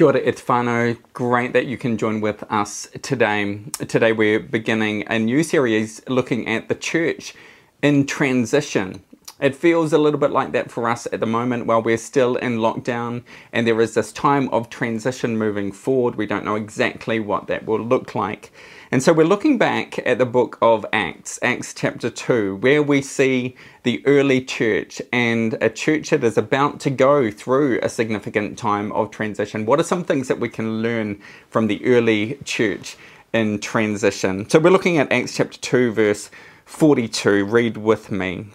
Kia ora e te whānau. Great that you can join with us today. Today we're beginning a new series looking at the church in transition. It feels a little bit like that for us at the moment while we're still in lockdown and there is this time of transition moving forward. We don't know exactly what that will look like. And so we're looking back at the book of Acts, Acts chapter 2, where we see the early church and a church that is about to go through a significant time of transition. What are some things that we can learn from the early church in transition? So we're looking at Acts chapter 2, verse 42. Read with me.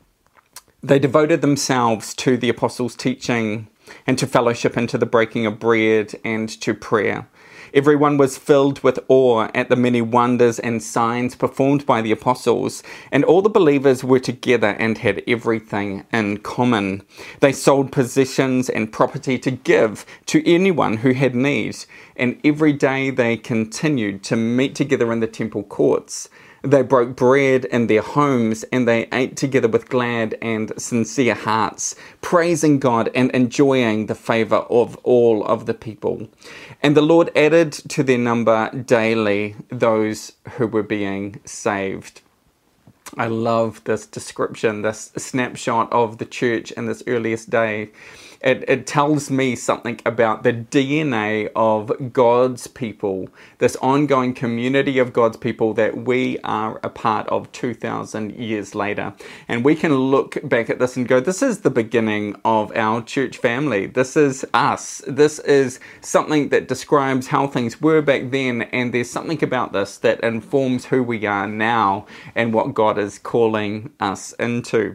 They devoted themselves to the apostles' teaching and to fellowship and to the breaking of bread and to prayer. Everyone was filled with awe at the many wonders and signs performed by the apostles, and all the believers were together and had everything in common. They sold possessions and property to give to anyone who had need, and every day they continued to meet together in the temple courts. They broke bread in their homes and they ate together with glad and sincere hearts, praising God and enjoying the favor of all of the people. And the Lord added to their number daily those who were being saved. I love this description, this snapshot of the church in this earliest day. It tells me something about the DNA of God's people, this ongoing community of God's people that we are a part of 2,000 years later. And we can look back at this and go, this is the beginning of our church family. This is us. This is something that describes how things were back then. And there's something about this that informs who we are now and what God is calling us into.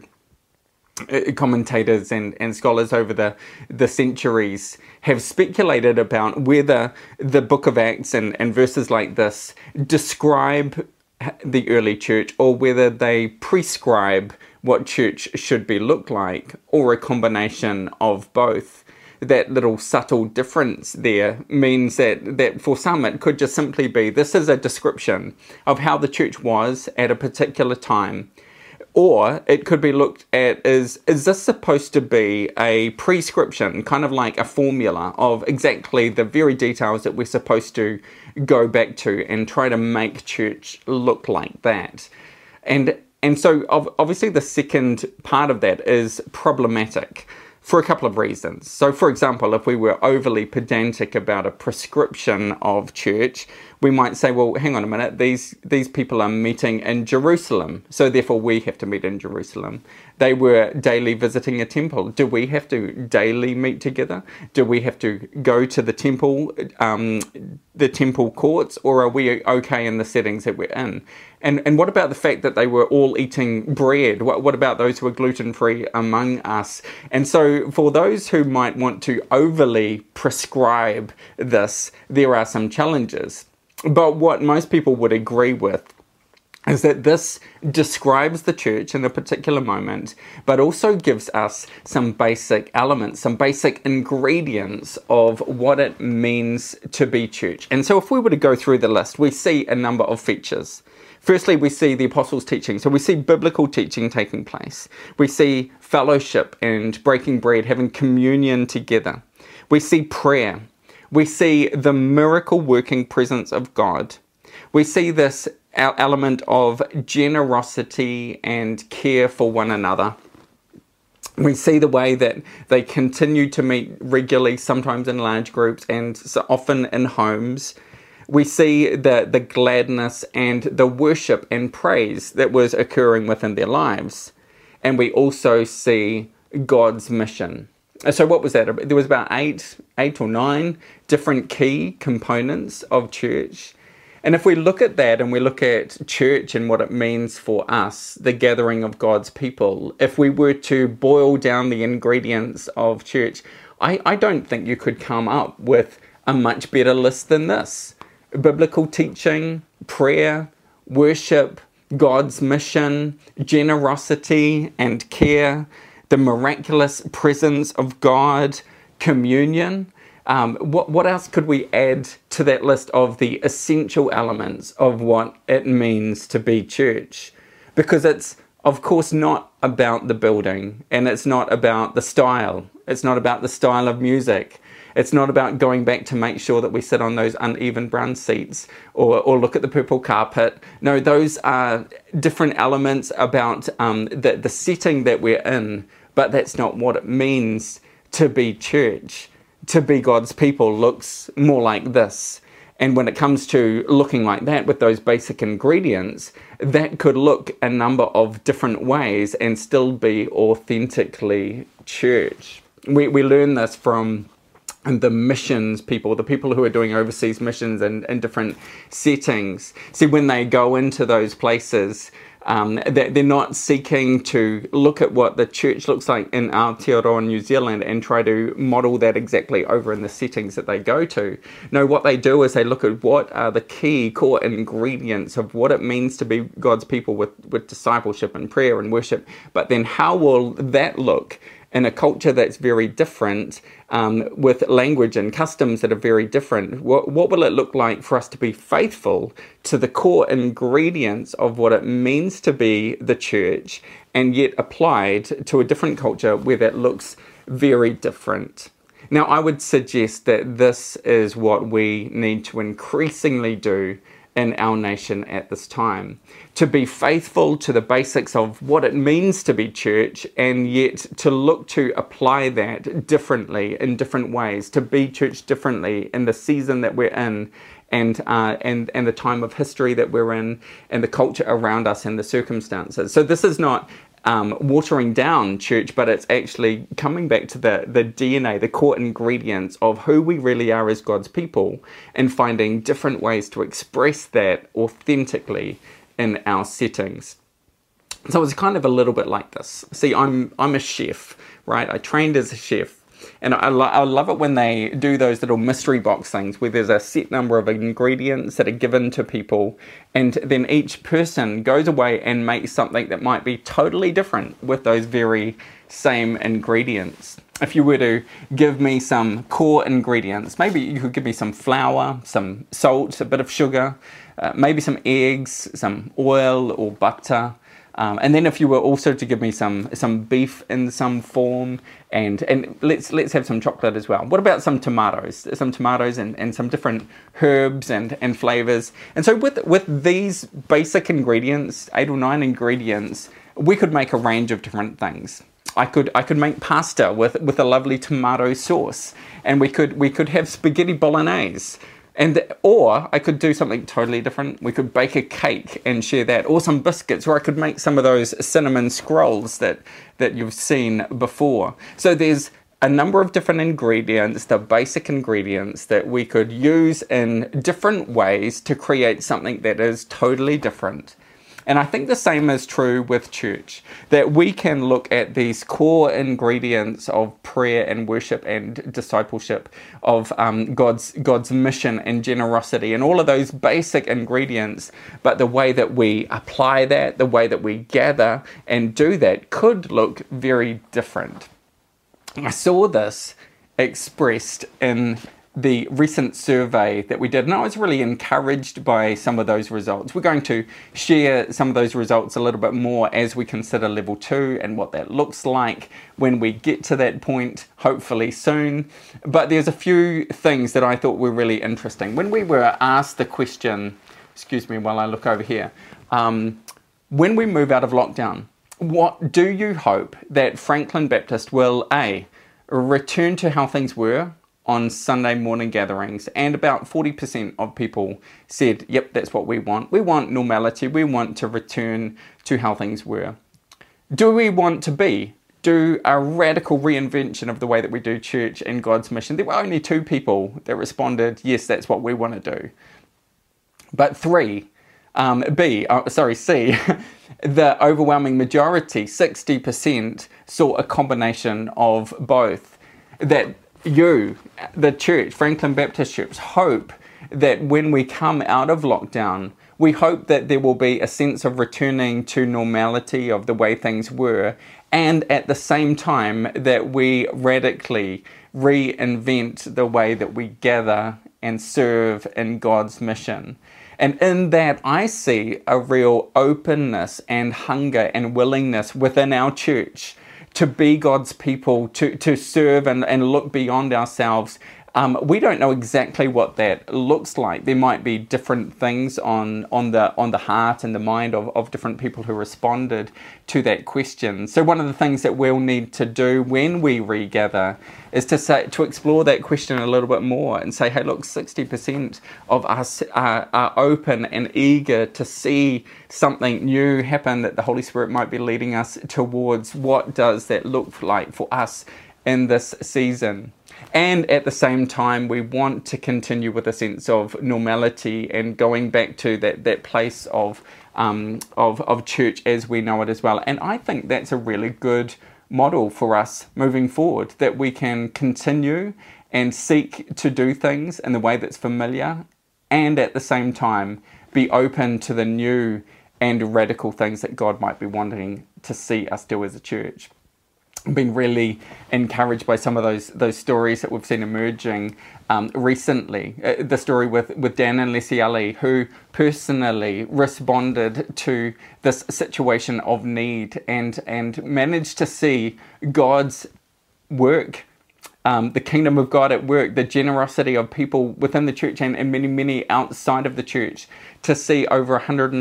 Commentators and scholars over the centuries have speculated about whether the book of Acts and verses like this describe the early church or whether they prescribe what church should be looked like, or a combination of both. That little subtle difference there means that for some it could just simply be this is a description of how the church was at a particular time. Or it could be looked at as, is this supposed to be a prescription, kind of like a formula of exactly the very details that we're supposed to go back to and try to make church look like that? And so obviously the second part of that is problematic for a couple of reasons. So for example, if we were overly pedantic about a prescription of church, we might say, well, hang on a minute, these people are meeting in Jerusalem, so therefore we have to meet in Jerusalem. They were daily visiting a temple. Do we have to daily meet together? Do we have to go to the temple courts, or are we okay in the settings that we're in? And what about the fact that they were all eating bread? What about those who are gluten-free among us? And so for those who might want to overly prescribe this, there are some challenges. But what most people would agree with is that this describes the church in a particular moment, but also gives us some basic elements, some basic ingredients of what it means to be church. And so if we were to go through the list, we see a number of features. Firstly, we see the apostles' teaching. So we see biblical teaching taking place. We see fellowship and breaking bread, having communion together. We see prayer. We see the miracle working presence of God. We see this element of generosity and care for one another. We see the way that they continue to meet regularly, sometimes in large groups and so often in homes. We see the gladness and the worship and praise that was occurring within their lives. And we also see God's mission. So what was that? There was about eight or nine different key components of church. And if we look at that and we look at church and what it means for us, the gathering of God's people, if we were to boil down the ingredients of church, I don't think you could come up with a much better list than this. Biblical teaching, prayer, worship, God's mission, generosity and care, the miraculous presence of God, communion. What else could we add to that list of the essential elements of what it means to be church? Because it's, of course, not about the building, and it's not about the style. It's not about the style of music. It's not about going back to make sure that we sit on those uneven brown seats or look at the purple carpet. No, those are different elements about the setting that we're in, but that's not what it means to be church. To be God's people looks more like this. And when it comes to looking like that with those basic ingredients, that could look a number of different ways and still be authentically church. We learn this from the missions people, the people who are doing overseas missions in different settings. See, when they go into those places, they're not seeking to look at what the church looks like in Aotearoa, New Zealand, and try to model that exactly over in the settings that they go to. No, what they do is they look at what are the key core ingredients of what it means to be God's people with discipleship and prayer and worship. But then how will that look in a culture that's very different, with language and customs that are very different? What will it look like for us to be faithful to the core ingredients of what it means to be the church, and yet applied to a different culture where that looks very different? Now, I would suggest that this is what we need to increasingly do in our nation at this time, to be faithful to the basics of what it means to be church, and yet to look to apply that differently in different ways, to be church differently in the season that we're in, and the time of history that we're in, and the culture around us and the circumstances. So this is not watering down church, but it's actually coming back to the DNA, the core ingredients of who we really are as God's people, and finding different ways to express that authentically in our settings. So it's kind of a little bit like this. See, I'm a chef, right? I trained as a chef. And I love it when they do those little mystery box things where there's a set number of ingredients that are given to people, and then each person goes away and makes something that might be totally different with those very same ingredients. If you were to give me some core ingredients, maybe you could give me some flour, some salt, a bit of sugar, maybe some eggs, some oil or butter. And then if you were also to give me some beef in some form, and let's have some chocolate as well. What about some tomatoes? Some tomatoes and some different herbs and flavors. And so with these basic ingredients, 8 or 9 ingredients, we could make a range of different things. I could make pasta with a lovely tomato sauce, and we could have spaghetti bolognese. Or I could do something totally different. We could bake a cake and share that, or some biscuits, or I could make some of those cinnamon scrolls that you've seen before. So there's a number of different ingredients, the basic ingredients that we could use in different ways to create something that is totally different. And I think the same is true with church, that we can look at these core ingredients of prayer and worship and discipleship, of God's mission and generosity, and all of those basic ingredients, but the way that we apply that, the way that we gather and do that could look very different. I saw this expressed in the recent survey that we did, and I was really encouraged by some of those results. We're going to share some of those results a little bit more as we consider level 2 and what that looks like when we get to that point, hopefully soon. But there's a few things that I thought were really interesting. When we were asked the question, excuse me while I look over here, when we move out of lockdown, what do you hope that Franklin Baptist will, A, return to how things were on Sunday morning gatherings? And about 40% of people said, yep, that's what we want. We want normality. We want to return to how things were. Do we want to do a radical reinvention of the way that we do church and God's mission? There were only 2 people that responded, yes, that's what we want to do. But C, the overwhelming majority, 60%, saw a combination of both. That you, the church, Franklin Baptist Church, hope that when we come out of lockdown, we hope that there will be a sense of returning to normality of the way things were, and at the same time that we radically reinvent the way that we gather and serve in God's mission. And in that, I see a real openness and hunger and willingness within our church to be God's people, to serve and look beyond ourselves, We don't know exactly what that looks like. There might be different things on the heart and the mind of different people who responded to that question. So one of the things that we'll need to do when we regather is to explore that question a little bit more and say, hey, look, 60% of us are open and eager to see something new happen, that the Holy Spirit might be leading us towards. What does that look like for us in this season? And at the same time, we want to continue with a sense of normality and going back to that place of church as we know it as well. And I think that's a really good model for us moving forward, that we can continue and seek to do things in the way that's familiar, and at the same time be open to the new and radical things that God might be wanting to see us do as a church. I've been really encouraged by some of those stories that we've seen emerging recently. The story with Dan and Leslie Ali, who personally responded to this situation of need and managed to see God's work, the kingdom of God at work, the generosity of people within the church and many, many outside of the church, to see over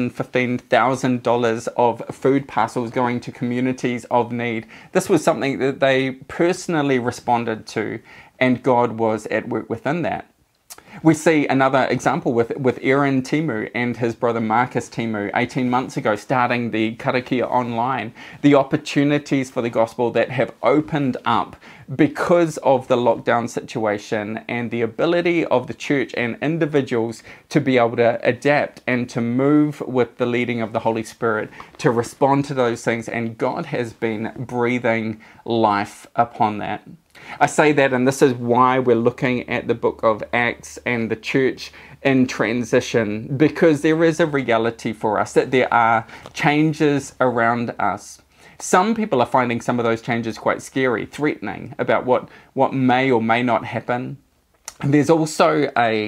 $115,000 of food parcels going to communities of need. This was something that they personally responded to, and God was at work within that. We see another example with Aaron Timu and his brother Marcus Timu 18 months ago, starting the Karakia Online. The opportunities for the gospel that have opened up because of the lockdown situation, and the ability of the church and individuals to be able to adapt and to move with the leading of the Holy Spirit to respond to those things. And God has been breathing life upon that. I say that, and this is why we're looking at the book of Acts and the church in transition, because there is a reality for us that there are changes around us. Some people are finding some of those changes quite scary, threatening about what may or may not happen. And there's also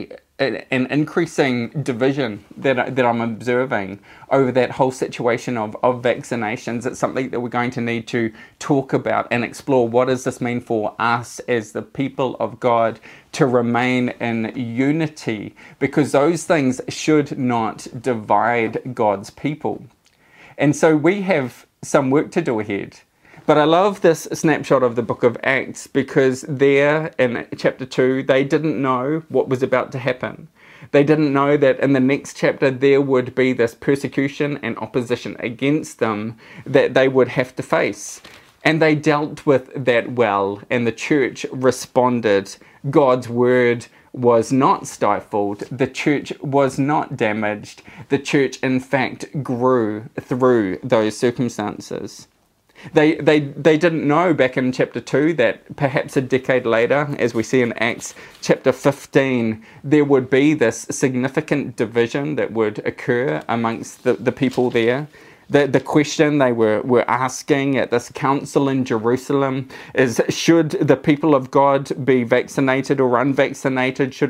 an increasing division that I'm observing over that whole situation of vaccinations. It's something that we're going to need to talk about and explore. What does this mean for us as the people of God to remain in unity? Because those things should not divide God's people. And so we have some work to do ahead. But I love this snapshot of the book of Acts, because there in chapter 2, they didn't know what was about to happen. They didn't know that in the next chapter there would be this persecution and opposition against them that they would have to face. And they dealt with that well, and the church responded. God's word was not stifled. The church was not damaged. The church, in fact, grew through those circumstances. They didn't know back in chapter 2 that perhaps a decade later, as we see in Acts chapter 15, there would be this significant division that would occur amongst the people there. The question they were asking at this council in Jerusalem is, should the people of God be vaccinated or unvaccinated? Should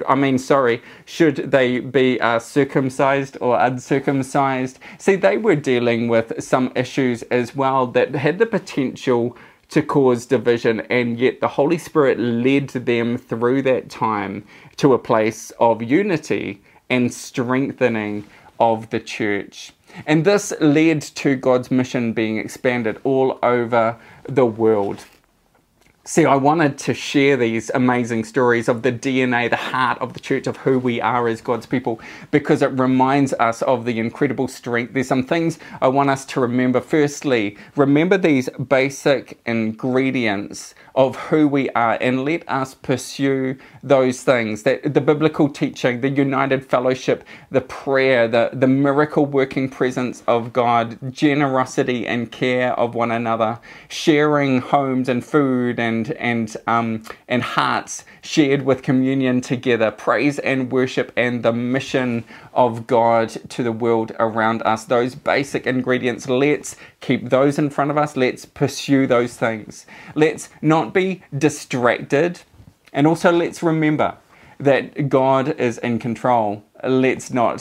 they be circumcised or uncircumcised? See, they were dealing with some issues as well that had the potential to cause division, and yet the Holy Spirit led them through that time to a place of unity and strengthening of the church. And this led to God's mission being expanded all over the world. See, I wanted to share these amazing stories of the DNA, the heart of the church, of who we are as God's people, because it reminds us of the incredible strength. There's some things I want us to remember. Firstly, remember these basic ingredients of who we are, and let us pursue those things, that the biblical teaching, the united fellowship, the prayer, the miracle working presence of God, generosity and care of one another, sharing homes and food and hearts shared with communion together, praise and worship, and the mission of God to the world around us. Those basic ingredients, let's keep those in front of us. Let's pursue those things. Let's not be distracted, and also let's remember that God is in control. Let's not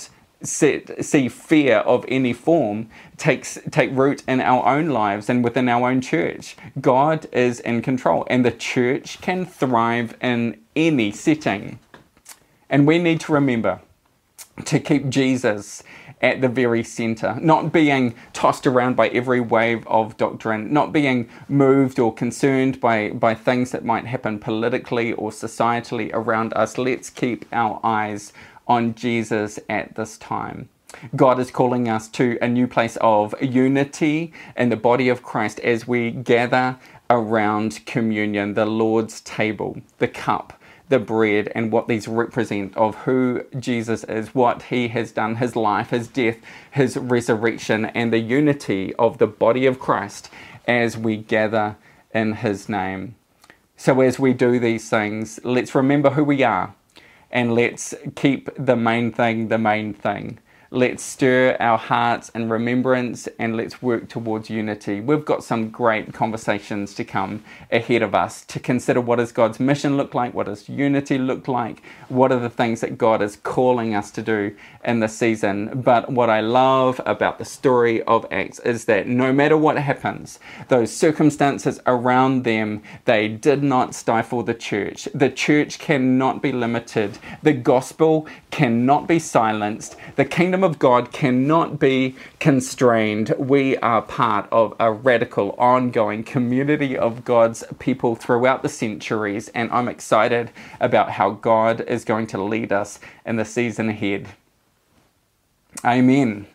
see fear of any form take root in our own lives and within our own church. God is in control, and the church can thrive in any setting. And we need to remember to keep Jesus at the very center, not being tossed around by every wave of doctrine, not being moved or concerned by things that might happen politically or societally around us. Let's keep our eyes on Jesus at this time. God is calling us to a new place of unity in the body of Christ as we gather around communion, the Lord's table, the cup, the bread, and what these represent of who Jesus is, what he has done, his life, his death, his resurrection, and the unity of the body of Christ as we gather in his name. So as we do these things, let's remember who we are, and let's keep the main thing the main thing. Let's stir our hearts in remembrance, and let's work towards unity. We've got some great conversations to come ahead of us to consider what does God's mission look like, what does unity look like, what are the things that God is calling us to do in this season. But what I love about the story of Acts is that no matter what happens, those circumstances around them, they did not stifle the church. The church cannot be limited. The gospel cannot be silenced. The kingdom of God cannot be constrained. We are part of a radical, ongoing community of God's people throughout the centuries, and I'm excited about how God is going to lead us in the season ahead. Amen.